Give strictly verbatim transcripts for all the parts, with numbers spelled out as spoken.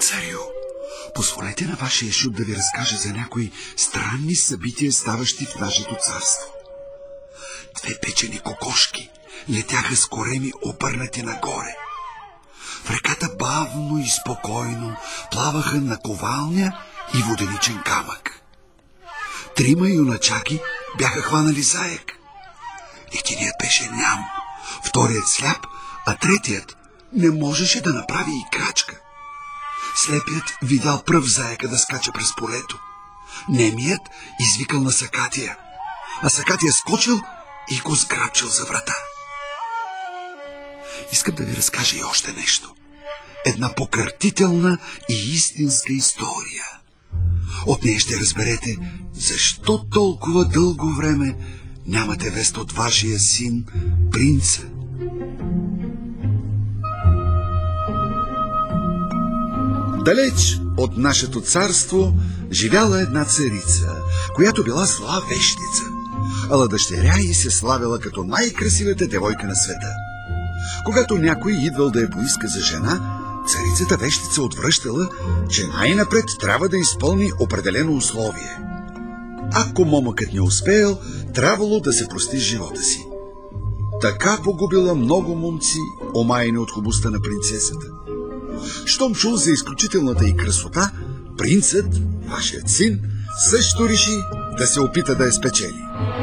Царю, позволете на вашия шут да ви разкаже за някои странни събития, ставащи в нашето царство. Две печени кокошки летяха с кореми обърнати нагоре. В реката бавно и спокойно плаваха наковалня и воденичен камък. Трима юначаки бяха хванали заек. Единият беше ням, вторият сляп, а третият не можеше да направи и крачка. Слепият видял пръв заека да скача през полето. Немият извикал на Сакатия, а Сакатия скочил и го сграбчил за врата. Искам да ви разкажа и още нещо. Една покъртителна и истинска история. От нея ще разберете защо толкова дълго време нямате вест от вашия син, принца. Далеч от нашето царство живяла една царица, която била зла вещица, ала дъщеря й се славила като най-красивата девойка на света. Когато някой идвал да я поиска за жена, царицата вещица отвръщала, че най-напред трябва да изпълни определено условие. Ако момъкът не успеял, трябвало да се прости с живота си. Така погубила много момци, омаяни от хубостта на принцесата. Щом чул за изключителната й красота, принцът, вашият син, също реши да се опита да я спечели.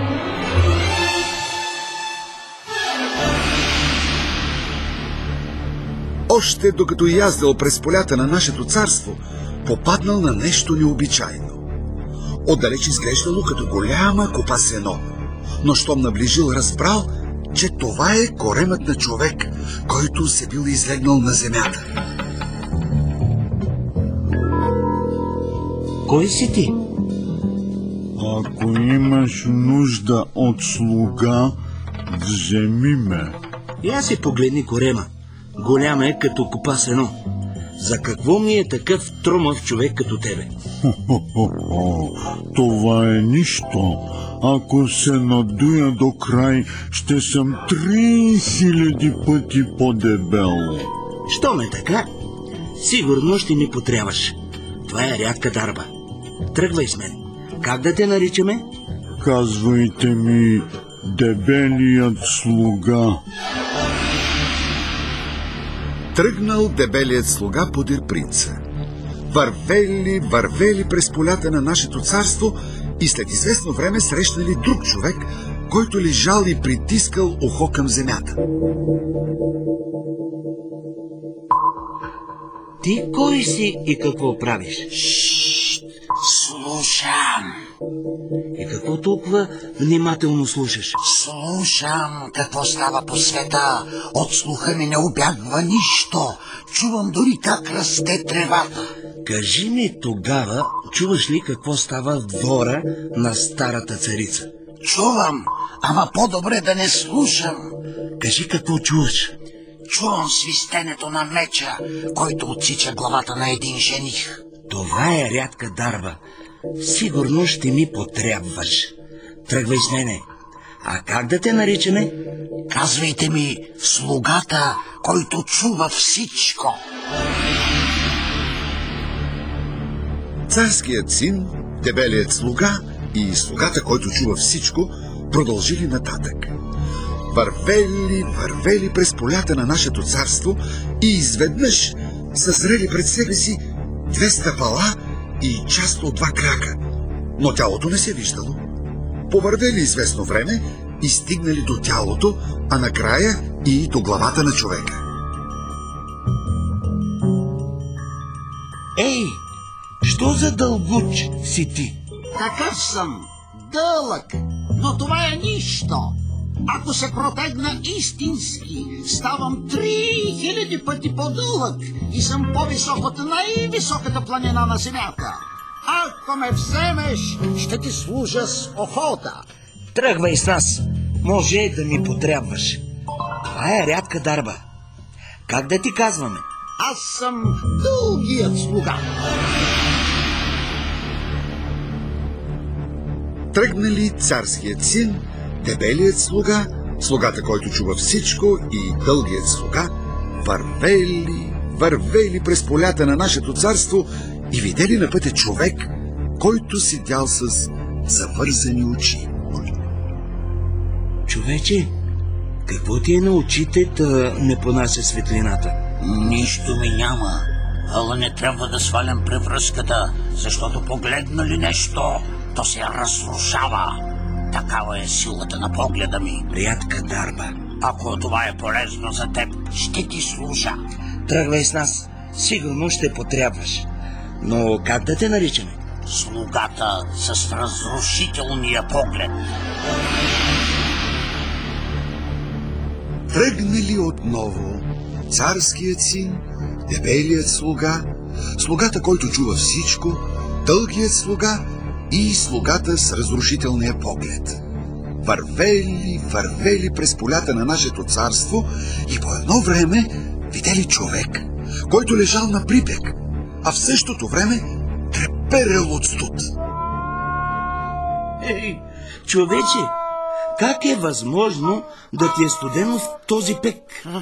Още докато яздил през полята на нашето царство, попаднал на нещо необичайно. Отдалеч изглеждало като голяма копа сено, но щом наближил, разбрал, че това е коремът на човек, който се бил излегнал на земята. Кой си ти? Ако имаш нужда от слуга, вземи ме. Я си погледни корема. Голям е като копа сено. За какво ми е такъв тромав човек като тебе? Хо-хо-хо, това е нищо. Ако се надуя до край, ще съм три хиляди пъти по-дебел. Що ме така? Сигурно ще ми потрябваш. Това е рядка дарба. Тръгвай с мен. Как да те наричаме? Казвайте ми дебелият слуга. Тръгнал дебелият слуга подир принца. Вървели, вървели през полята на нашето царство и след известно време срещнали друг човек, който лежал и притискал ухо към земята. Ти кой си и какво правиш? Шшт, слушам. И какво толкова внимателно слушаш? Слушам какво става по света. От слуха ми не обягва нищо. Чувам дори как расте тревата. Кажи ми тогава, чуваш ли какво става в двора на старата царица? Чувам, ама по-добре да не слушам. Кажи какво чуваш. Чувам свистенето на меча, който отсича главата на един жених. Това е рядка дарба. Сигурно ще ми потрябваш. Тръгвай с мене. А как да те наричаме? Казвайте ми слугата, който чува всичко. Царският син, дебелият слуга и слугата, който чува всичко, продължили нататък. Вървели, вървели през полята на нашето царство и изведнъж съзрели пред себе си две стъпала и част от два крака, но тялото не се виждало. Повървели известно време и стигнали до тялото, а накрая и до главата на човека. Ей, що за дълбуч си ти? Такъв съм, дълъг, но това е нищо. Ако се протегна истински, ставам три хиляди пъти по-дълъг и съм по-висок от най-високата планина на земята. Ако ме вземеш, ще ти служа с охота. Тръгвай с нас. Може да ми потрябваш. Това е рядка дарба. Как да ти казваме? Аз съм дългият слуга. Тръгнали царският син, дебелият слуга, слугата, който чува всичко, и дългият слуга, вървели, вървели през полята на нашето царство и видели на пътя човек, който седял с завързани очи. Човече, какво ти е на очите да не понася светлината? Нищо ми няма, ала не трябва да свалям превръзката, защото погледна ли нещо, то се разрушава. Такава е силата на погледа ми. Рядка дарба. Ако това е полезно за теб, ще ти служа. Тръгвай с нас. Сигурно ще потребваш. Но как да те наричаме? Слугата с разрушителния поглед. Тръгнали отново царският син, дебелият слуга, слугата, който чува всичко, дългият слуга и слугата с разрушителния поглед. Вървели, вървели през полята на нашето царство и по едно време видели човек, който лежал на припек, а в същото време треперел от студ. Ей, човече, как е възможно да ти е студено в този пек?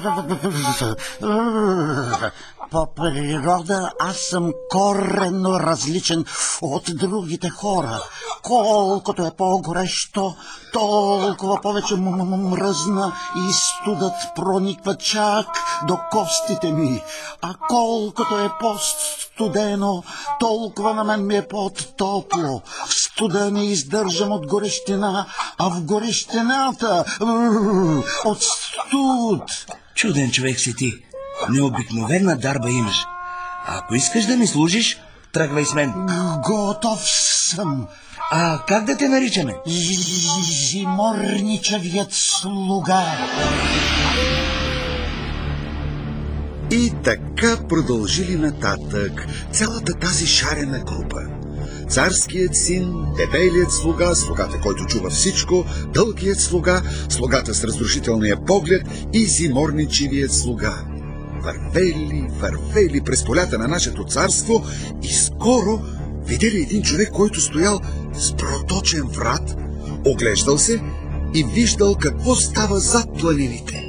По природа аз съм коренно различен от другите хора. Колкото е по-горещо, толкова повече мръзна и студът прониква чак до костите ми. А колкото е по-студено, толкова на мен ми е по-топло. В студа не издържам от горещина, а в горещината от студ. Чуден човек си ти. Необикновена дарба имаш. А ако искаш да ми служиш, тръгвай с мен. Готов съм. А как да те наричаме? Зиморничавият слуга. И така продължили нататък цялата тази шарена група. Царският син, дебелият слуга, слугата, който чува всичко, дългият слуга, слугата с разрушителния поглед и зиморничивият слуга. Вървели, вървели през полята на нашето царство и скоро видели един човек, който стоял с проточен врат, оглеждал се и виждал какво става зад планините.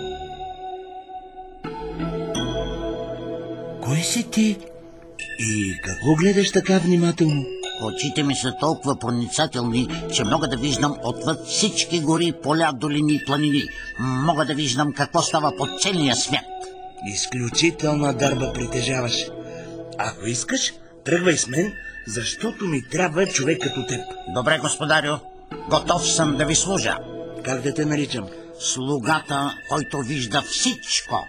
Кой си ти? И какво гледаш така внимателно? Очите ми са толкова проницателни, че мога да виждам отвъд всички гори, поля, долини и планини. Мога да виждам какво става по целия свят. Изключителна дарба притежаваш. Ако искаш, тръгвай с мен, защото ми трябва човек като теб. Добре, господарю, готов съм да ви служа. Как да те наричам? Слугата, който вижда всичко.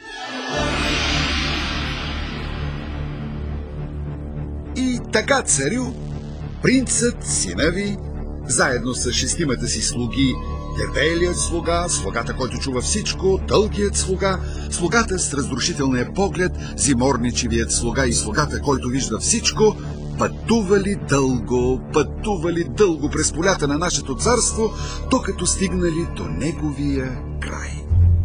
И така, царю, принцът, сина ви, заедно с шестимата си слуги, дебелият слуга, слугата, който чува всичко, дългият слуга, слугата с разрушителния поглед, зиморничевият слуга и слугата, който вижда всичко, пътували дълго, пътували дълго през полята на нашето царство, докато стигнали до неговия край.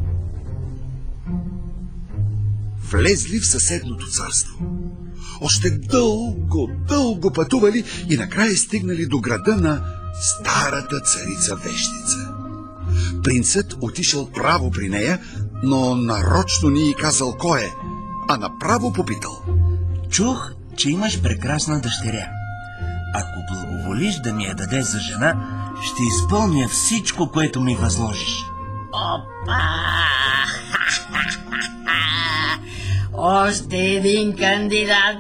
Влезли в съседното царство. Още дълго, дълго пътували и накрая стигнали до града на старата царица Вещица. Принцът отишъл право при нея, но нарочно не й казал кой е, а направо попитал. Чух, че имаш прекрасна дъщеря. Ако благоволиш да ми я дадеш за жена, ще изпълня всичко, което ми възложиш. Опа! Още един кандидат.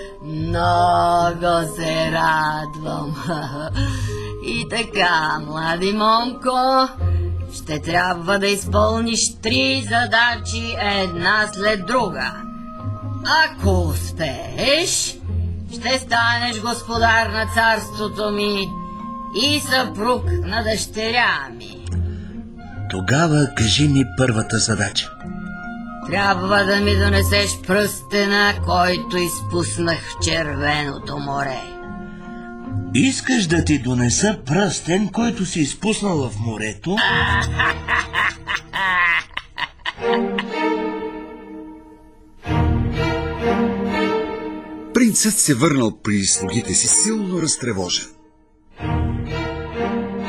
Много се радвам. И така, млади момко, ще трябва да изпълниш три задачи една след друга. Ако успееш, ще станеш господар на царството ми и съпруг на дъщеря ми. Тогава кажи ми първата задача. Трябва да ми донесеш пръстена, който изпуснах в Червеното море. Искаш да ти донеса пръстен, който си изпуснала в морето? Принцът се върнал при слугите си силно разтревожен.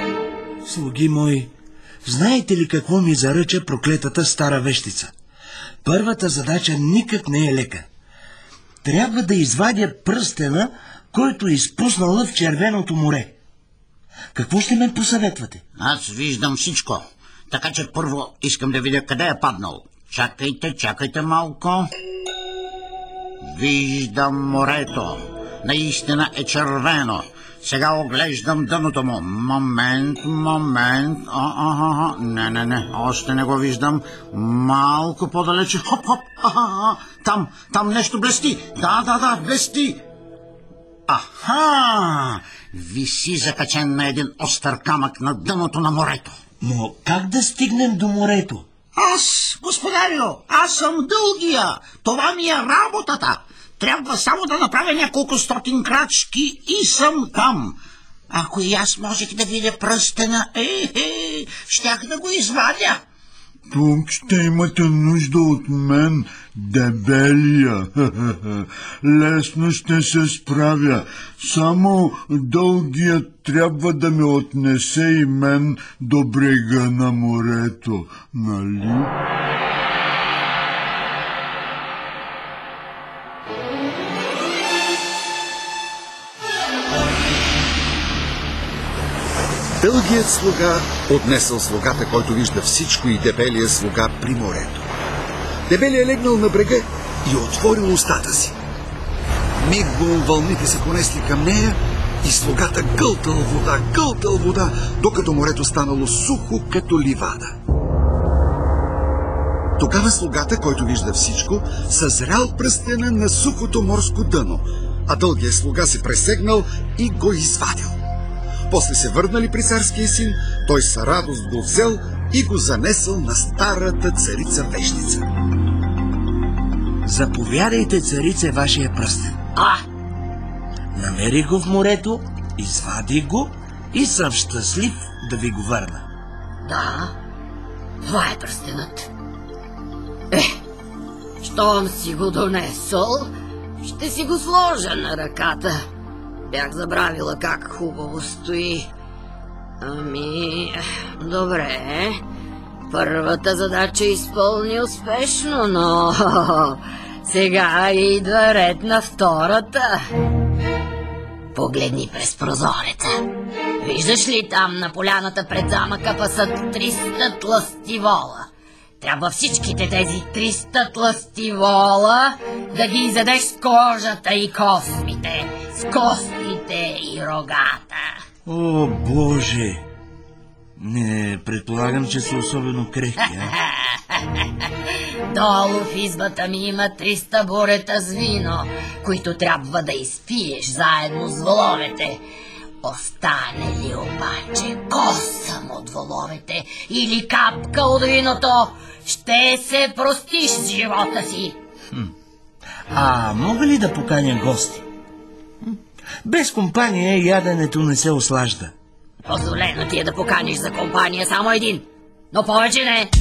Слуги мои, знаете ли какво ми заръча проклетата стара вещица? Първата задача никак не е лека. Трябва да извадя пръстена, който е изпуснала в Червеното море. Какво ще ме посъветвате? Аз виждам всичко. Така че първо искам да видя къде е паднал. Чакайте, чакайте малко. Виждам морето. Наистина е червено. Сега оглеждам дъното му. Момент, момент. А, а, а, не, не, не, още не го виждам. Малко по-далече. Хоп, хоп. А, а, там, там нещо блести. Да, да, да, блести. Аха! Виси закачен на един остър камък на дъното на морето. Но как да стигнем до морето? Аз, господарю, аз съм дългия. Това ми е работата. Трябва само да направя няколко стотин крачки и съм там. Ако и аз можех да видя пръстена, е, е, щях да го извадя. Тук ще имате нужда от мен, дебелия. Лесно ще се справя. Само дългият трябва да ме отнесе и мен до брега на морето, нали? Дългият слуга отнесъл слугата, който вижда всичко, и дебелия слуга при морето. Дебелия легнал на брега и отворил устата си. Мигом вълните се понесли към нея и слугата гълтал вода, гълтал вода, докато морето станало сухо като ливада. Тогава слугата, който вижда всичко, съзрял пръстена на сухото морско дъно, а дългият слуга се пресегнал и го извадил. После се върнали при царския син, той с радост го взел и го занесъл на старата царица вещица. Заповядайте, царице, вашия пръстен. А? Намерих го в морето, извадих го и съм щастлив да ви го върна. Да, това е пръстенът. Е, щом си го донесъл, ще си го сложа на ръката. Бях забравила как хубаво стои. Ами, добре. Първата задача изпълни успешно, но сега идва ред на втората. Погледни през прозореца. Виждаш ли там на поляната пред замъка пасат триста тлъсти вола? Трябва всичките тези триста тлъсти вола да ги изядеш с кожата и космите, с костите и рогата. О, Боже! Не предполагам, че са особено крехки, а? Долу в избата ми има триста бурета с вино, които трябва да изпиеш заедно с воловете. Остане ли обаче косъм от воловете или капка от виното, ще се простиш с живота си. Хм. А мога ли да поканя гости? Хм. Без компания яденето не се ослажда. Позволено ти е да поканиш за компания само един, но повече не.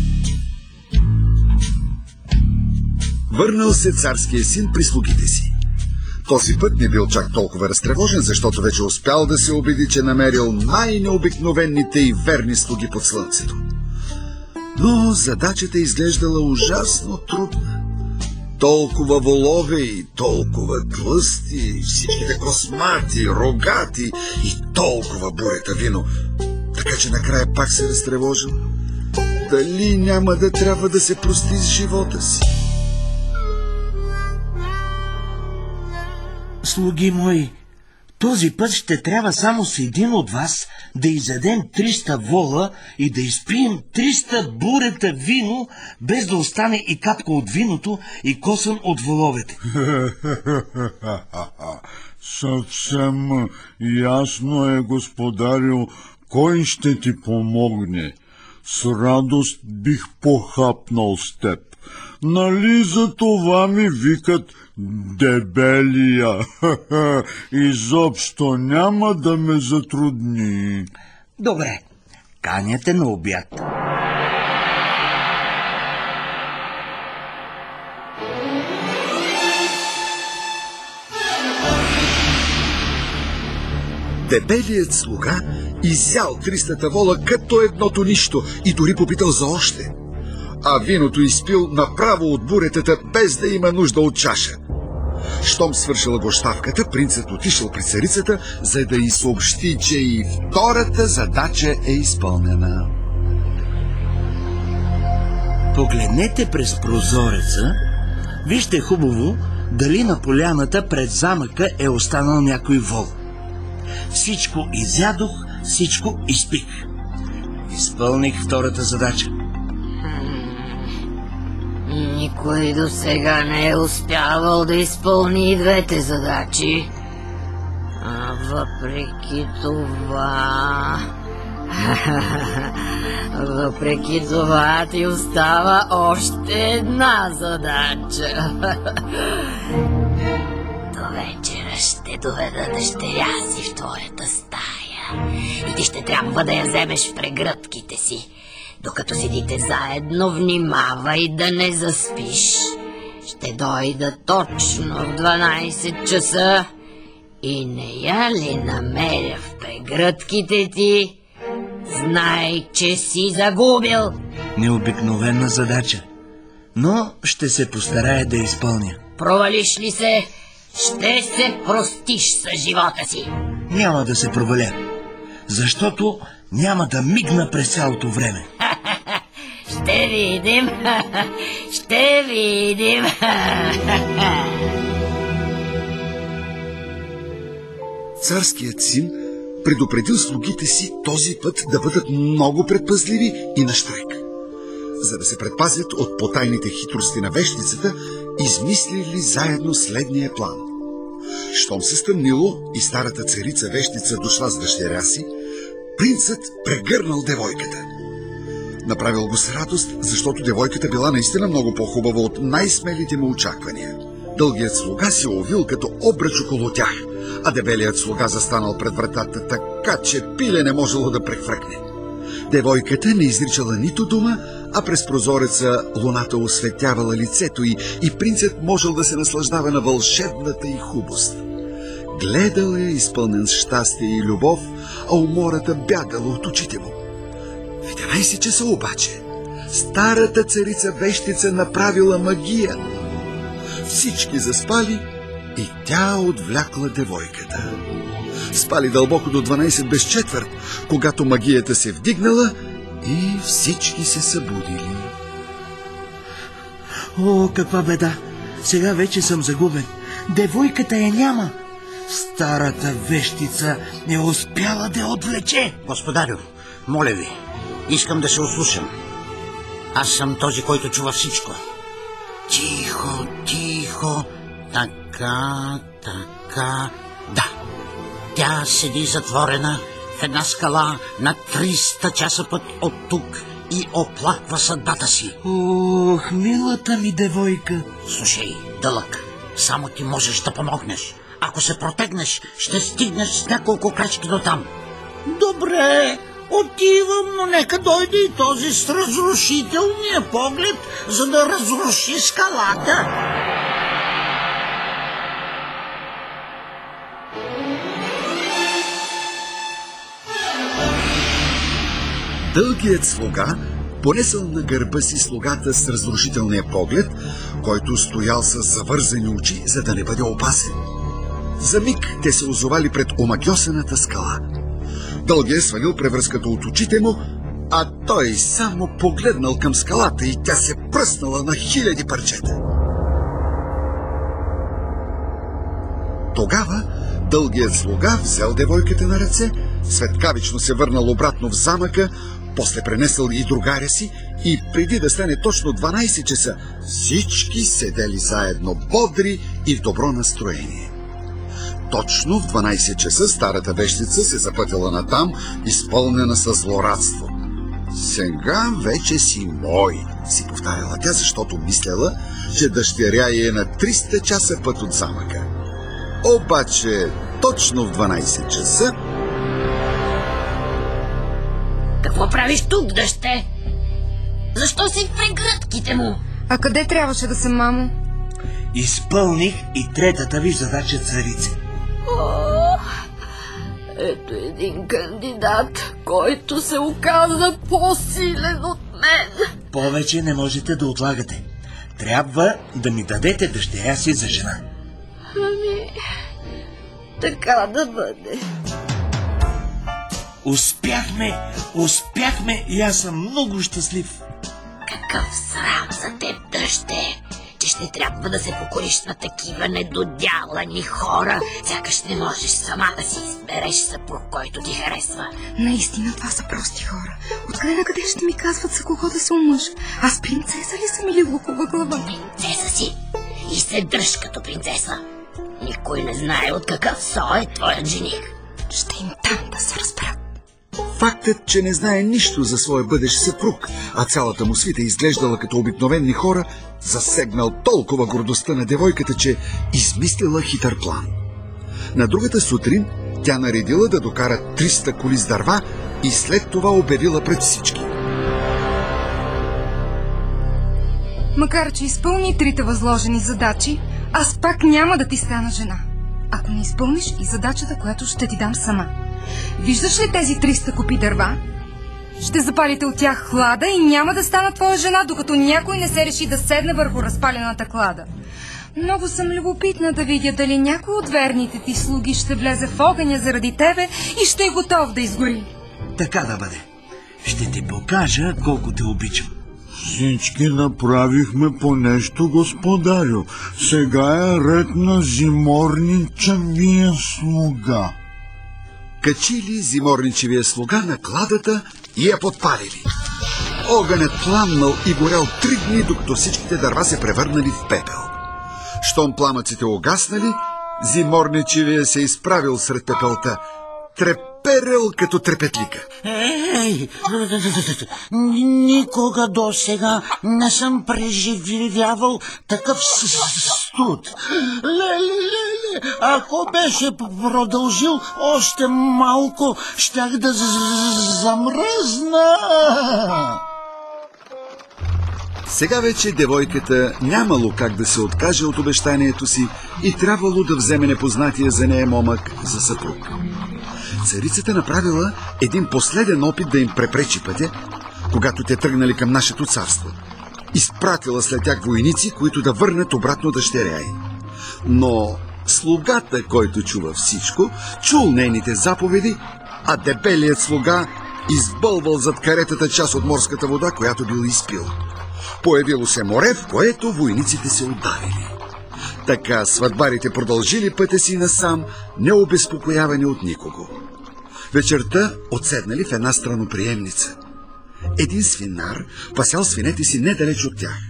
Върнал се царския син при слугите си. Този път не бил чак толкова разтревожен, защото вече успял да се убеди, че намерил най-необикновените и верни слуги под слънцето. Но задачата изглеждала ужасно трудна. Толкова волове и толкова тлъсти, всичките космати, рогати и толкова бурета вино. Така че накрая пак се разтревожил. Дали няма да трябва да се прости с живота си? Слуги мои, този път ще трябва само с един от вас да изядем триста вола и да изпием триста бурета вино, без да остане и капка от виното и косъм от воловете. Съвсем ясно е, господарю, кой ще ти помогне. С радост бих похапнал с теб. Нали за това ми викат дебелия? Изобщо няма да ме затрудни. Добре, каняте на обяд. Дебелият слуга изял тристата вола като едното нищо и дори попитал за още. а виното изпил направо от буретата, без да има нужда от чаша. Щом свършила гощавката, принцът отишъл при царицата, за да й съобщи, че и втората задача е изпълнена. Погледнете през прозореца, вижте хубаво дали на поляната пред замъка е останал някой вол. Всичко изядох, всичко изпих. Изпълних втората задача. Никой до сега не е успявал да изпълни двете задачи. А въпреки това... въпреки това ти остава още една задача. До вечера ще доведа дъщеря си в твоята стая и ти ще трябва да я вземеш в прегръдките си. Докато седите заедно, внимавай да не заспиш. Ще дойда точно в дванайсет часа и не я ли намеря в прегръдките ти, знай, че си загубил. Необикновена задача, но ще се постарая да изпълня. Провалиш ли се, ще се простиш с живота си. Няма да се проваля, защото няма да мигна през цялото време. Ще видим, ще видим. Царският син предупредил слугите си този път да бъдат много предпазливи и нащрек. За да се предпазят от потайните хитрости на вещицата, измислили заедно следния план. Щом се стъмнило и старата царица вещица дошла с дъщеря си, принцът прегърнал девойката. Направил го с радост, защото девойката била наистина много по-хубава от най-смелите му очаквания. Дългият слуга се овил като обръч около тях, а дебелият слуга застанал пред вратата, така че пиле не можело да прехвръкне. Девойката не изричала нито дума, а през прозореца луната осветявала лицето й и принцът можел да се наслаждава на вълшебната й хубост. Гледал е, изпълнен с щастие и любов, а умората бягала от очите му. В единайсет часа обаче старата царица вещица направила магия. Всички заспали и тя отвлякла девойката. Спали дълбоко до дванайсет без четвърт, когато магията се вдигнала и всички се събудили. О, каква беда! Сега вече съм загубен. Девойката я няма. Старата вещица не успяла да я отвлече. Господарю, моля ви, искам да се ослушам. Аз съм този, който чува всичко. Тихо, тихо, така, така... Да, тя седи затворена в една скала на триста часа път от тук и оплаква съдбата си. Ох, милата ми девойка. Слушай, Дълъг, само ти можеш да помогнеш. Ако се протегнеш, ще стигнеш с няколко крачки до там. Добре, отивам, но нека дойде и този с разрушителния поглед, за да разруши скалата. Дългият слуга понесъл на гърба си слугата с разрушителния поглед, който стоял с завързани очи, за да не бъде опасен. За миг те се озовали пред омагьосаната скала. Дългият свалил превръзката от очите му, а той само погледнал към скалата и тя се пръснала на хиляди парчета. Тогава дългият слуга взел девойката на ръце, светкавично се върнал обратно в замъка, после пренесъл и другаря си и преди да стане точно дванайсет часа, всички седели заедно бодри и в добро настроение. Точно в дванайсет часа старата вещица се запътила натам, изпълнена с злорадство. Сега вече си мой, си повтаряла тя, защото мисляла, че дъщеря е на триста часа път от замъка. Обаче точно в дванайсет часа... Какво правиш тук, дъще? Защо си в прегръдките му? А къде трябваше да съм, мамо? Изпълних и третата ви задача, царице. О, ето един кандидат, който се оказа по-силен от мен. Повече не можете да отлагате. Трябва да ми дадете дъщеря си за жена. Ами, така да бъде. Успяхме, успяхме и аз съм много щастлив. Какъв срам за теб, дъще, че ще трябва да се покориш на такива недодялани хора. Сякаш не можеш сама да си избереш съпруг, който ти харесва. Наистина това са прости хора. Откъде на къде ще ми казват за кого да се омъж? Аз принцеса ли съм или лукова глава? Принцеса си и се дръж като принцеса. Никой не знае от какъв со е твоят жених. Ще им там да се разберат. Фактът, че не знае нищо за своя бъдещ съпруг, а цялата му свита изглеждала като обикновени хора, засегнал толкова гордостта на девойката, че измислила хитър план. На другата сутрин тя наредила да докара триста коли с дърва и след това обявила пред всички. Макар че изпълни трите възложени задачи, аз пак няма да ти стана жена. Ако не изпълниш и задачата, която ще ти дам сама. Виждаш ли тези триста купи дърва? Ще запалите от тях клада и няма да стана твоя жена, докато някой не се реши да седне върху разпалената клада. Много съм любопитна да видя дали някой от верните ти слуги ще влезе в огъня заради тебе и ще е готов да изгори. Така да бъде. Ще ти покажа колко те обичам. Всички направихме по нещо, господарю. Сега е ред на зиморничевия слуга. Качили зиморничевия слуга на кладата и я подпалили. Огънят пламнал и горял три дни, докато всичките дърва се превърнали в пепел. Щом пламъците угаснали, зиморничевия се изправил сред пепелта, треперел като трепетлика. Ей, никога до сега не съм преживявал такъв студ. Леле, леле, ако беше продължил още малко, щях да замръзна. Сега вече девойката нямало как да се откаже от обещанието си и трябвало да вземе непознатия за нея момък за съпруг. Царицата направила един последен опит да им препречи пътя, когато те тръгнали към нашето царство. Изпратила след тях войници, които да върнат обратно дъщеря й. Но слугата, който чува всичко, чул нейните заповеди, а дебелият слуга избълвал зад каретата част от морската вода, която бил изпил. Появило се море, в което войниците се удавили. Така сватбарите продължили пътя си насам, необезпокоявани от никого. Вечерта отседнали в една страноприемница. Един свинар пасял свинете си недалеч от тях.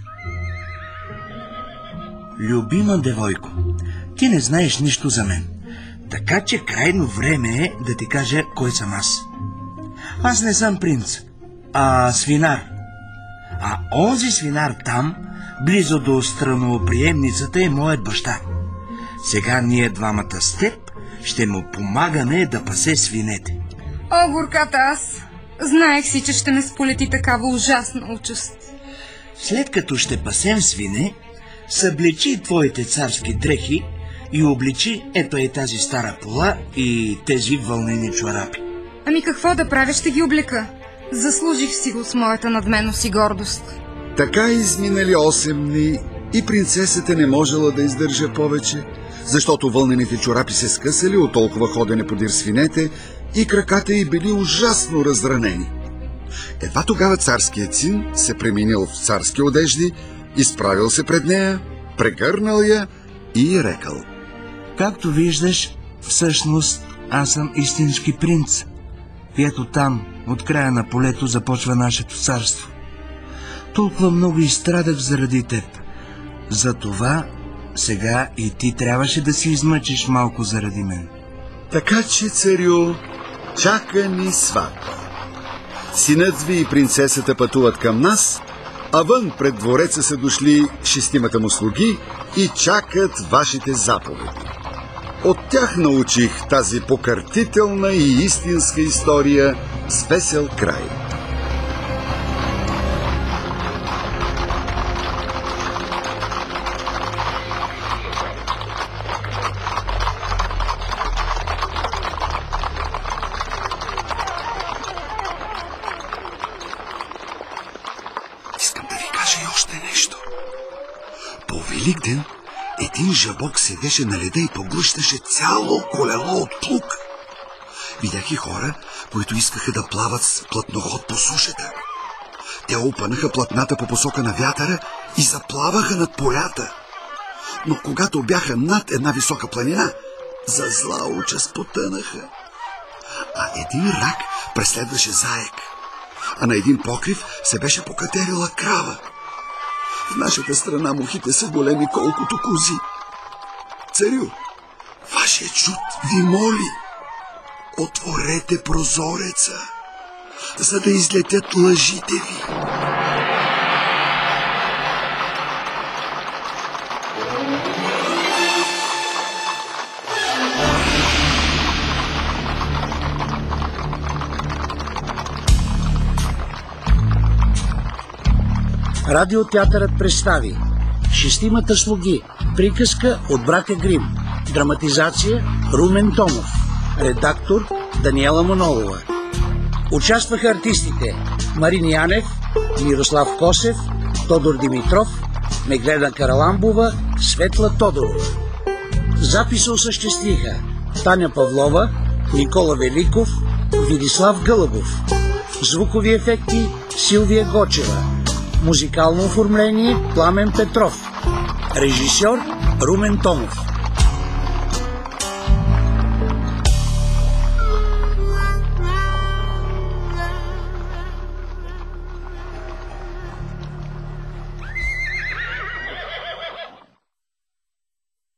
Любима девойко, ти не знаеш нищо за мен, така че крайно време е да ти кажа кой съм аз. Аз не съм принц, а свинар. А онзи свинар там, близо до страноприемницата, е моят баща. Сега ние двамата с теб ще му помагаме да пасе свинете. О, горката аз! Знаех си, че ще ме сполети такава ужасна участ. След като ще пасем свине, съблечи твоите царски дрехи и обличи ето е тази стара пола и тези вълнени чорапи. Ами какво да правя, ще ги облека. Заслужих си го с моята надменност и гордост. Така изминали осем дни и принцесата не можела да издържа повече, защото вълнените чорапи се скъсали от толкова ходене подир свинете и краката й били ужасно разранени. Едва тогава царският син се преминил в царски одежди, изправил се пред нея, прегърнал я и рекал: Както виждаш, всъщност аз съм истински принц. И ето там, от края на полето, започва нашето царство. Толкова много изстрадах заради теб. Затова сега и ти трябваше да се измъчиш малко заради мен. Така че, царю, чака ни сватба. Синът ви и принцесата пътуват към нас, а вън пред двореца са дошли шестимата му слуги и чакат вашите заповеди. От тях научих тази покъртителна и истинска история с весел край. Великден един жабок седеше на леда и поглъщаше цяло колело от плук. Видях и хора, които искаха да плават с платноход по сушата. Те опънаха платната по посока на вятъра и заплаваха над полята. Но когато бяха над една висока планина, за зла участ потънаха. А един рак преследваше заек, а на един покрив се беше покатерила крава. В нашата страна мухите са големи колкото кози. Царю, вашият чуд ви моли, отворете прозореца, за да излетят лъжите ви. Радиотеатърът представи Шестимата слуги. Приказка от братя Грим. Драматизация Румен Томов. Редактор Даниела Манолова. Участваха артистите Марин Янев, Мирослав Косев, Тодор Димитров, Меглена Караламбова, Светла Тодорова. Записа осъществиха Таня Павлова, Никола Великов, Видислав Гълъбов. Звукови ефекти Силвия Гочева. Музикално оформление Пламен Петров. Режисьор Румен Томов.